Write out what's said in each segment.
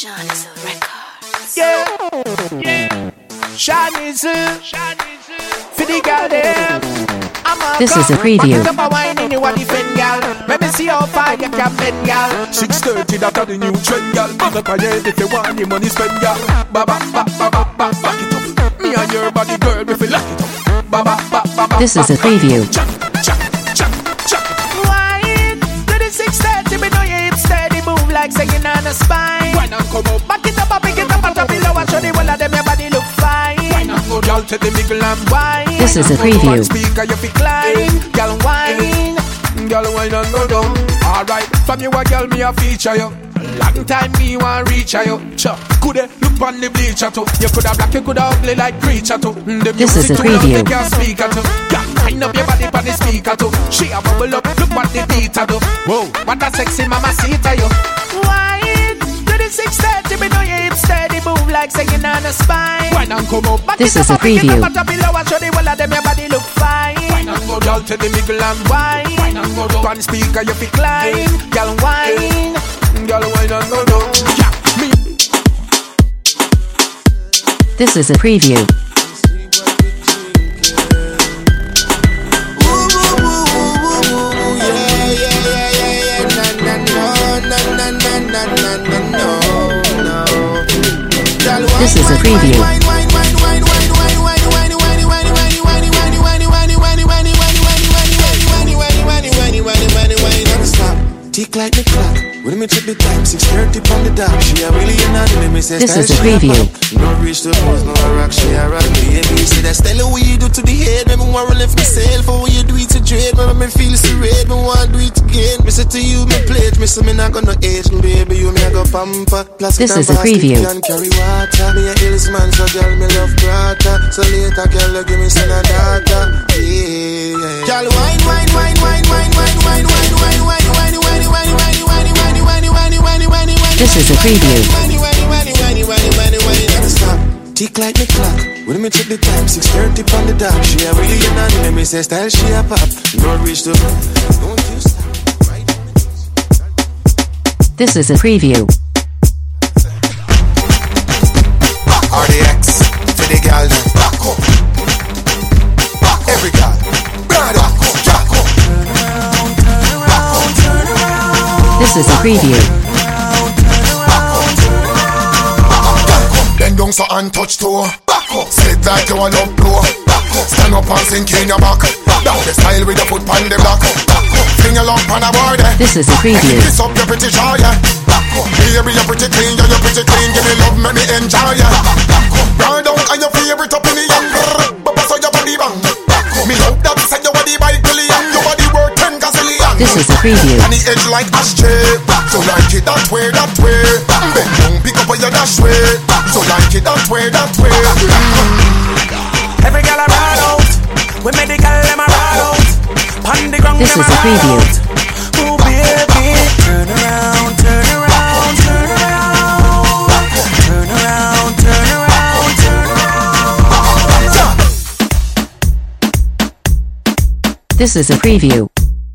Shanizu Records. Yeah. Shanizu. For the girl there. This is a preview. Let me see how far you can bend, girl. 6:30, that's the new trend, girl. Back up ahead if you want the money spend, girl. Back it up. Me and your body, girl, if you lock it up. This is a preview. Wine to the 6:30, me know you hip steady. Move like saying on a spine. Why not come up? Back it up, pick it up, and drop it low. Show the whole of them your body look fine. Why not go down to the middle and wine? This is a preview. Speaker, you fi climb, girl wine. Girl wine and go down. Alright, from you a girl me a feature you. Long time me want reach you. Coulda look on the bleacher too. You coulda black, you coulda ugly like preacher too. This is a preview. Girl, wind up your body on the speaker too. She a bubble up, look what the beater do. Whoa, what a sexy mama seater you. Wine to the 6:30, me know you hip steady. Move like singing on a spine. Wine and come up. This is a preview. Show the whole of them your body look fine. Wine and go down to the middle and wine. Wine and go down. One speaker you fi climb. Girl wine. Girl wine and go down. Yeah, me. This is a preview. This is a preview. Tick like the clock. When me check the time, 6:30 from the dark. She a really anonymous. This is a preview. No reach the post, no rock. She a rock. Baby, say that style what you do to the head. Me want to lift myself. For when you do it to dread, me feel so red. Me want to do it again. Me say to you, me pledge. Me say me not gonna age. Baby, you me a go pamper. This is a preview. And carry water. Me a hills man, so girl me love brata. So later, girl, give me some data. Yeah. Girl, wine. This is a preview. Tick like the clock. When me check the time, 6:30 from the dark. She a really anonymous. Say style she a pop. No reach the. Don't you stop. Right. This is a preview. RDX for the girl. Back up. Every girl. Back up. This is a preview. Bend down so and touch toe. Back up. Sit like you a love blow. Back up. Stand up and sink in your back. Down the style with your foot on the block. Back up. Fling your lump on a board. This is a preview. Kiss up your pretty jaw, yeah. Back up. Baby, you're pretty clean, yeah, you're pretty clean. Give me love, make me enjoy, yeah. Back up. Run down on your favorite up in the young. But so your body bang. Back up. Me love that say your body by billion. Your body worth 10 gazillion. This is a preview. And the edge like ashtray. So like it that way. Bend down, pick up on your dash way. So like it that way. Every girl I ride out. We make the girl them a ride out. Pon the ground. This is a preview. Oh baby, turn around. This is a preview.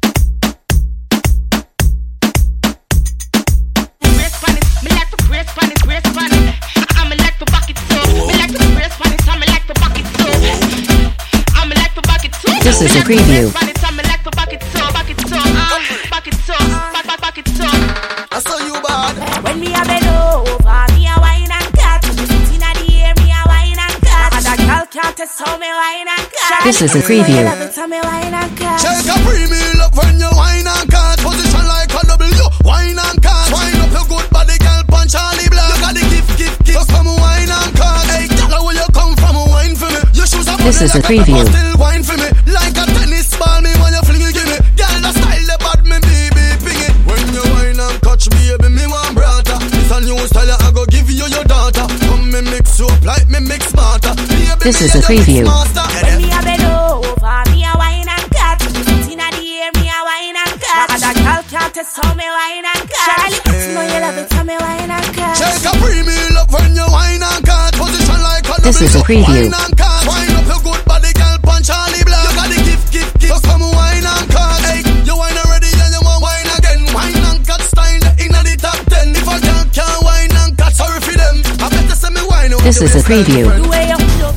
This is a preview. I saw you bad. When me a bend over, me a wine and cut. Inna the air, me a wine and cut. And a girl can't test how me wine and cut. This is a preview. Check a premium look when you wine and cut. Position like a W. Wine and cut. Wine up your good body, girl. Punch Charlie Black. You got the gift. So come wine and cut. Hey, girl, where you come from? Wine for me. Your shoes are This is a preview. Still wine for me. Like a tennis ball, me when you fling it, give me. Girl, the style the bad, me baby, ping it. When you wine and catch me, baby, me want brata. This a new style, I go give you your daughter. Come me mix you up like me mix smarter. This is a preview. When me a bend over, me a wine and cut. Inna the air, me a wine and cut. And a girl can't test how me wine and cut. Charlie, you know you love it, how me wine and cut. Check a premium up when you wine and cut. Position like a This is a preview. Wine and cut. Wine up your good body, girl. Punch Charlie Black. You got the gift. So come wine and cut. Hey, you wine already and you want wine again. Wine and cut style inna the top 10. If a girl can't wine and cut, so This is a preview. The way you look.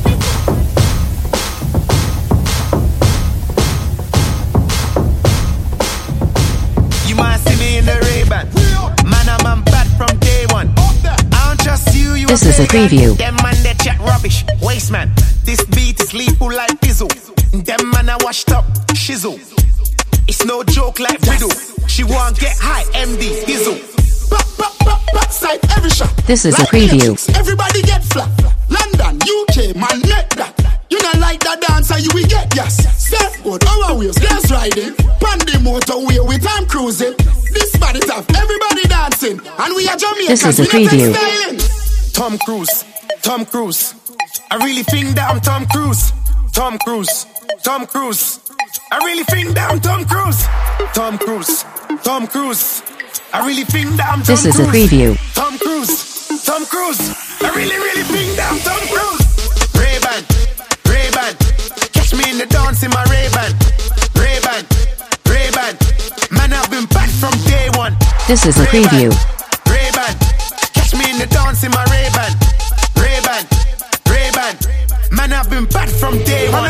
You might see me in the Ray-Ban. Man, I'm bad from day one. I don't trust you. This is a preview. Them man, they chat rubbish. Waste man. This beat is lethal like Bizzle. Them man, I washed up. Shizzle. It's no joke like riddle. She won't get high. MD Dizzle. Backside every shot. This is a Like preview. Netflix, everybody get flat. London, UK, man, make that. You not like that dancer, you will get yes. Surfboard, our wheels, girls riding. Pandy motorway with time cruising. This body tough, everybody dancing. And we are Jamaicans. This is a we not preview. styling. Tom Cruise. Tom Cruise. I really think that I'm Tom Cruise. Tom Cruise. Tom Cruise. I really think that I'm Tom Cruise. Tom Cruise. Tom Cruise. I really think that I'm Tom This is a Cruise. preview. Tom Cruise. Tom Cruise. I really think that I'm Tom Cruise. Ray-Ban. Ray-Ban. Catch me in the dance in my Ray-Ban. Ray-Ban. Ray-Ban. Man, I've been bad from day one. This is a preview. Ray-Ban. Catch me in the dance in my Ray-Ban. Ray-Ban. Ray-Ban. Man, I've been bad from day one.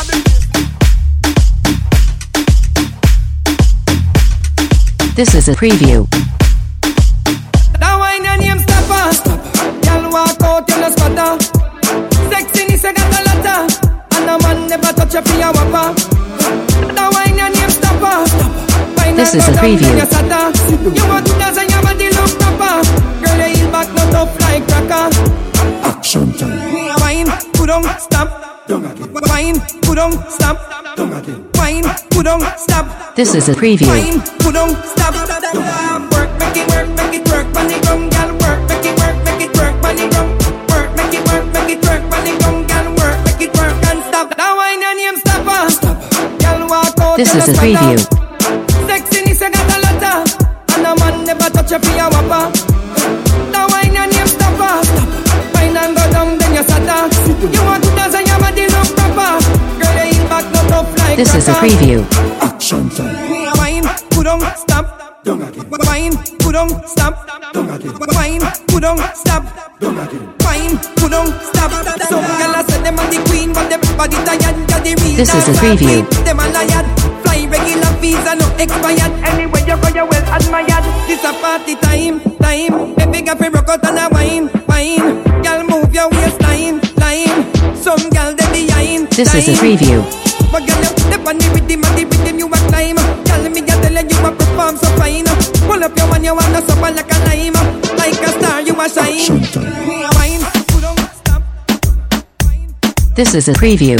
This is a preview. Now wine your name stopper. Y'all walk out in the spotter. Sexiness I got a lotta. And a man never touch a for your whopper. Now wine your name stopper. This is a preview. You want to dance and your body look proper. Girl, you heel back not tough like cracker. Action time. Wine, put on, stop. Wine, put on, stop. Wine, put on, stop. This is a preview. Wine, put on, stop. Work, make it work, when it come, girl. Work, make it work, when it come. Work, make it work, when it come, girl. Work, make it work, and stop. Now wine your name stopper. Girl walk out. This is a preview. Sexiness I got a lotta. And a man never touch a for your whopper. Now wine your name stopper. Wine and go down, then you sata. You want to dance and your body look proper. Girl, you heel back not tough like This is a cracker. preview. Action time. Wine, put on, stop. Wine, put on, stop. Wine, put on, stop. Wine, put on, stop. Some gyal a say them a the queen, but them body tired. Ya the real This is a dancer preview. queen. Them a liar. Fly regular visa no expired. Anyway you go you well admired. This a party time. Baby girl fi rock out and a wine. Gyal move your waistline. Some gyal they behind. This is a preview. But girl, you step on the rhythm and the rhythm you a climb. Tell me, you tell you a perform so fine. Pull up your one, you wanna supper like a lime. Like a star, you a shine. Wine, put on, stop. This is a preview.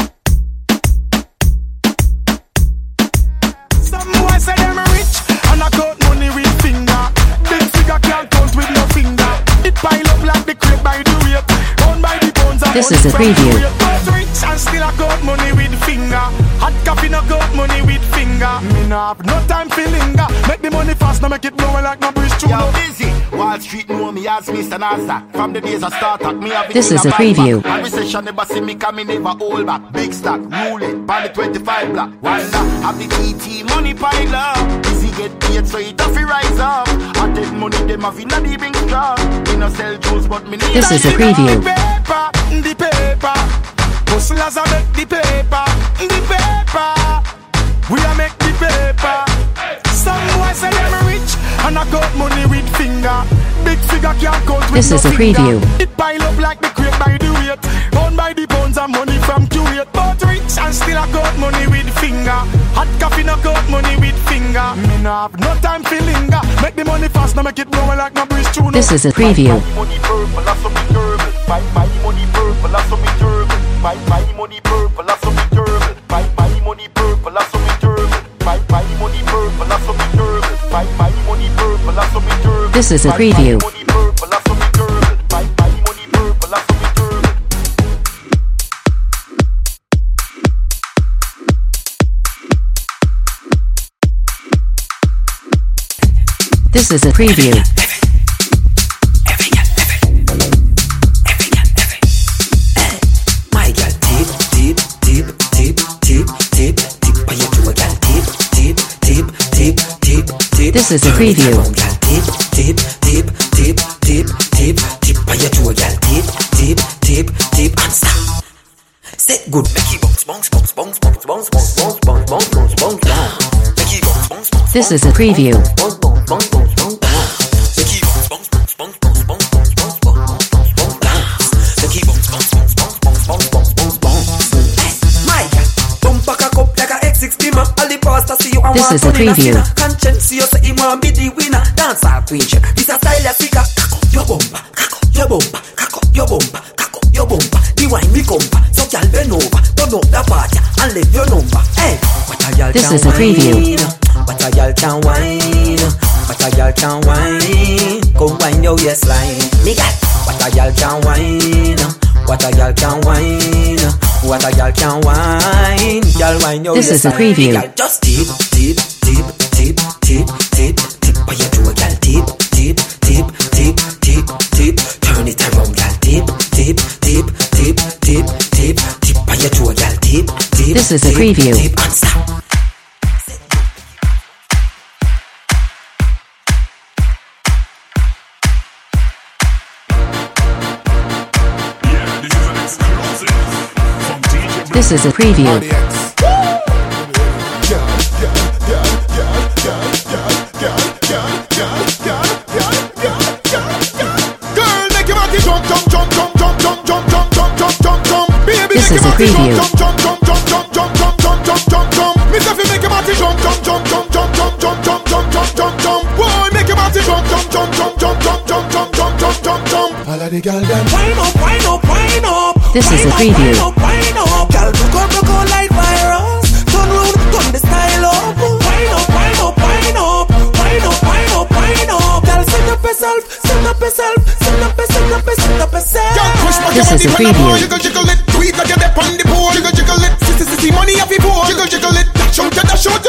Some boy say them rich and I count money with finger. Big figure can't count with no finger. It pile up like the crate by the weight. Owned by the pounds and This money is a from preview. the weight. But rich and still I count money with finger. Hot coffee no count money with finger. Me nah have no time for linger. Make the money fast, now make it blow like no bridge too Yo, low. busy. Wall Street know me as Mr. NASA. From the days I start up, me have it This in is a backpack. preview. And recession never see me coming, never hold back. Big stack, rule it, pan the 25 block. Wanda, have the TT money pile up. Easy get paid, so it have to rise up. I take money, them have in a the big truck. Me no sell juice, but me need This is a preview. The paper. Hustlers a make the paper. The paper. We a make the paper. Some boys say them rich and I got money with finger. Big figure can't count with This no is a finger. preview. It pile up like the crate by the weight. Owned by the pounds and money from Kuwait. But rich and still I got money with finger. Hot coffee no got money with finger. Me nah have no time for linger. Make the money fast, now make it blow like no breeze tune. This is a preview. money purple, that's some turtle. My money purple, that's some turtle. My money purple, that's some turtle. My money purple, that's some turtle. My money purple, that's some turtle. My money purple, that's some turtle. This is a preview. Money purple, that's some turtle. My money purple, that's some turtle. This is a preview. My girl, tip, how you do a girl, tip. This is a preview. Tip, how you do a girl, good. Make it bounce, bounce, bounce, bounce, bounce, bounce, bounce, bounce, bounce, bounce, bounce, bounce, bounce. Make it bounce, bounce, bounce. This is a preview. Bounce, bounce, bounce, bounce, bounce, bounce. Make it bounce, bounce, bounce, bounce, bounce, bounce, bounce, bounce, bounce, bounce, bounce, bounce. Make it bounce, bounce, bounce, bounce, bounce, bounce, bounce, bounce, bounce. My girl, bump a cock up like a X6 beamer. All the pastor see you and This want is a turn in preview. sinner. Conscience see you say him want be the winner. Dance all queen shit. This a style of figure. Cock up your bumper, cock up your bumper, cock up your bumper, cock up your bumper. The wine me compa, so girl bend over, turn up the party and leave your number. Hey, what a girl This can is a preview. wine? What a girl can wine? What a girl can wine? Go wine your waistline, me got. What a girl can wine? What a girl can wine? What a girl can wine? Girl wine your This is a waistline. preview. Girl just tip, tip, tip, tip, tip, tip, tip. By your toe, girl tip, tip, tip, tip, tip, tip. Turn it around, girl tip, tip, tip, tip, tip, tip, tip. By your toe, girl tip, tip. This is a tip, preview. Tip and stop. This is a preview. Girl, make your body jump, jump, jump, jump, jump, jump, jump, jump, jump, jump, jump, jump. Baby, This make is your a body preview. jump, jump, jump, jump, jump, jump, jump, jump, jump, jump, jump. Miss Effie, make your body jump, jump, jump, jump, jump, jump, jump, jump, jump, jump, jump, jump. Boy, make your body jump, jump, jump, jump, jump, jump, jump, jump, jump, jump, jump, jump. All of the girls them Wind up, wind up, wind up. This is a preview. Wind up, girl, broke out like virus. Turn round, turn the style up. Wind up, wind up, wind up. Wind up, wind up, wind up. Girl, send up yourself, send up yourself, send up, send up, send up yourself. Girl, push back This your is a body on the preview. floor. Jiggle, jiggle it, tweet like you're there on the pole. Jiggle, jiggle it, see money off your pole. Jiggle, jiggle it, dash out, dash out.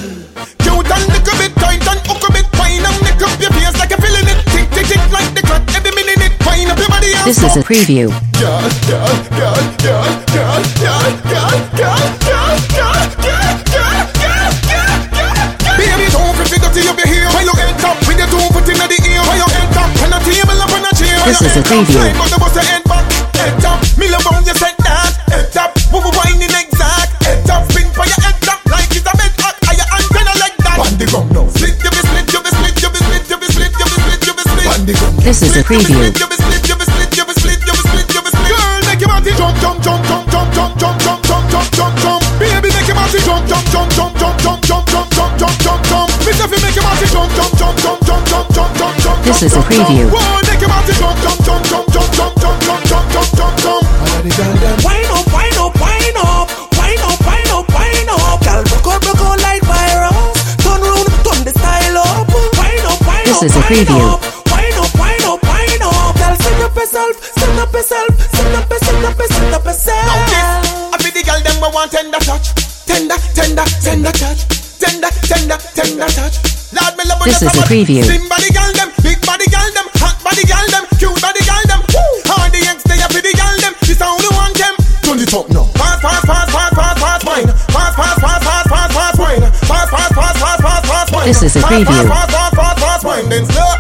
Cute and little bit tight and hook a bit fine and lick up your face like you're feeling it. Tick, tick, tick like the clock every minute. Wind up your body and This is a preview. girl, girl, girl, girl, girl, girl, girl, girl, girl, girl, girl, girl, girl, girl, girl. Baby, don't figure to your hair. While you end up with your two foot in the air. While you end up on a table up on a chair. This is a preview. But the boss head back, head up. Me love how you said that. Head up, move winding exact. Head up, spin for your head up like it's a bed hot. Are your antenna like that? Bandy gum now. Split, you be split, you be split, you be split, you be split, you be split, you be split. Bandy gum. This is a preview. You be split, you be split, you be split, you be split, you be split. Girl, make your body jump, jump, jump, jump, jump, jump, jump, jump, jump, jump, jump. Baby, make your body jump, jump, jump, jump, jump, jump, jump, jump, jump, jump, jump, jump. Miss Effie, make your body jump, jump, jump, jump, jump, jump, jump, jump, jump. This is a preview. Boy, make your body jump, jump, jump, jump, jump, jump, jump, jump, jump, jump, jump, jump. Wind up, wind up, wind up. Wind up, wind up, wind up. Girl, broke out like virus. Turn round, turn the style up. Wind up, wind up. This is a preview. Wind up, wind up, wind up. Girl, send up yourself, send up yourself, send up, send up, send up yourself. Now this, I be the girl them we want tender touch, tender, tender, tender touch, tender, tender, tender touch. Lord, me love when This you is a come up. preview. Slim body girl them, big body girl them, hot body girl them, cute body girl them. All the ex they up with the girl them. This how we want them. Turn it up now. Fast, fast, fast, fast, fast, fast, wine. Fast, fast, fast, fast, fast, fast, wine. Fast, fast, fast, fast, fast, fast, wine. This is a preview. Fast, fast, fast, fast, wine. Then slow,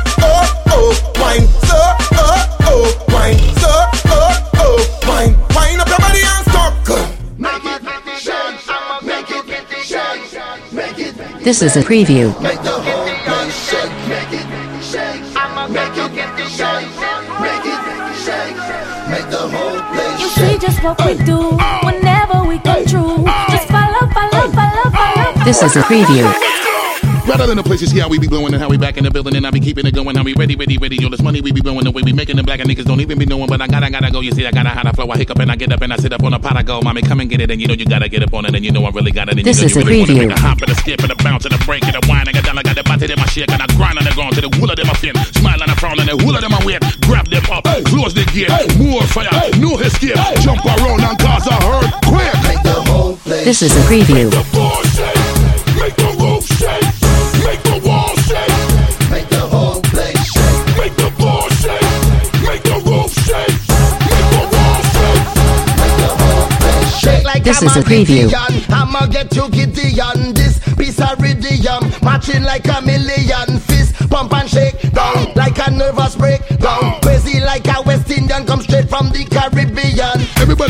wine, slow, wine, slow, wine. Wine up your body and stop. Make it shake, make it shake, make it. This is a preview. Make the whole place shake, make it shake, make it shake, make it shake, make the whole place You shake. see just what we do whenever we come through. Just follow, follow, follow, follow. This is a preview. Rather than the places, see how we be blowing and how we back in the building and I be keeping it going, how we ready, ready, ready. Yo, this money we be blowing the way we making the black and niggas don't even be knowing, but I gotta go. You see, I gotta how to flow. I hiccup and I get up and I sit up on a pot. I go, mommy, come and get it, and you know you gotta get up on it, and you know I really got it. And This you know is you a really wanna preview. make a hop and a skip and a bounce and a break and a whine and a down. I got the body in my shake and I grind on the ground to the wool of them a fin. Smile and a frown and the wool of them a wait. Grab them up, close the gate, more fire, no escape. Jump around and cause a hurt quick. Make the whole place This is a preview. The floor shake, make the roof shake, make the wall shake. make the whole place shake. Make the floor shake, make the roof shake, make the wall shake. Make the whole place shake. Like This I'm is a preview. Gideon, I'ma get you Gideon. This piece of rhythm, matching like a million. Fist pump and shake down like a nervous breakdown. Crazy like a West Indian, come straight from the Caribbean. Everybody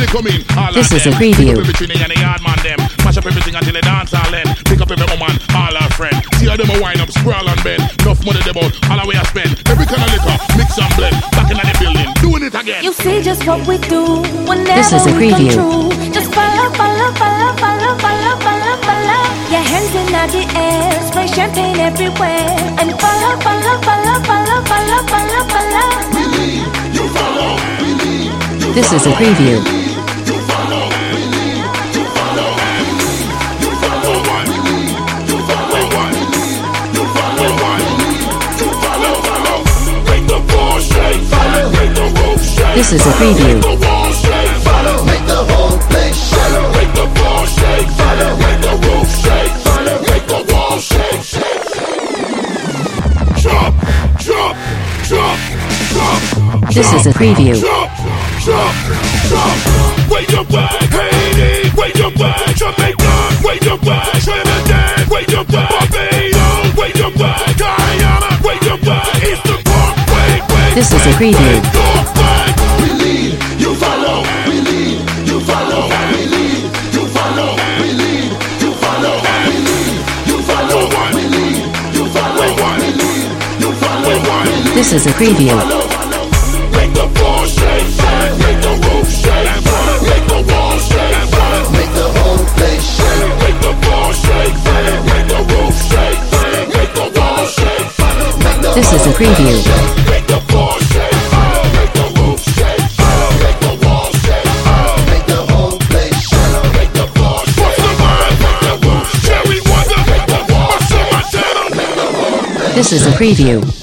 When they come in, all This of is a them. preview. Pick up every trinity and the yard man them. Mash up everything until the dance all end. Pick up every woman, all our friend. See how them a wind up, sprawl and bend. Enough money they bout, all the way I spend. Every kind of liquor, mix and blend. Back in the building, doing it again. You see just what we do whenever This is a we preview. come through. Just follow, follow, follow, follow, follow, follow, follow. Your hands in the air, spray champagne everywhere, and follow, follow, follow, follow, follow, follow, follow. We lead, you follow. We lead, you This is a follow. preview. You follow. We lead, you follow. You follow. We lead, you follow. You follow. You follow. Follow. Make the ball shake. Follow. Make the rope shake. This is a preview. Make the wall shake. Follow. Make the whole place shake. Make the ball shake. Follow. Make the rope shake. Follow. Make the wall shake. Jump, jump, jump, jump. This is a preview. Jump, jump, jump. Wait your back, Haiti. Wait your back, Jamaica. Wait your back, Trinidad. Wait your back, Barbados. Wait your back, Guyana. Wait your back, Eastern Park. Wait. This is a preview. We lead, you follow. We lead, you follow. We lead, you follow. We lead, you follow. We lead, you follow. We lead, you follow. We lead, you follow. This is a preview. Make the ball shake, make the rope shake, make the wall shake, make the whole place shake, make the ball shake, make the rope shake, make the wall shake. This is a preview. Make the ball shake, make the rope shake, make the wall shake, make the whole place shake, make the ball shake. What's the mind? Make the rope shake. Jerry Wonder, make the wall shake. This is a preview.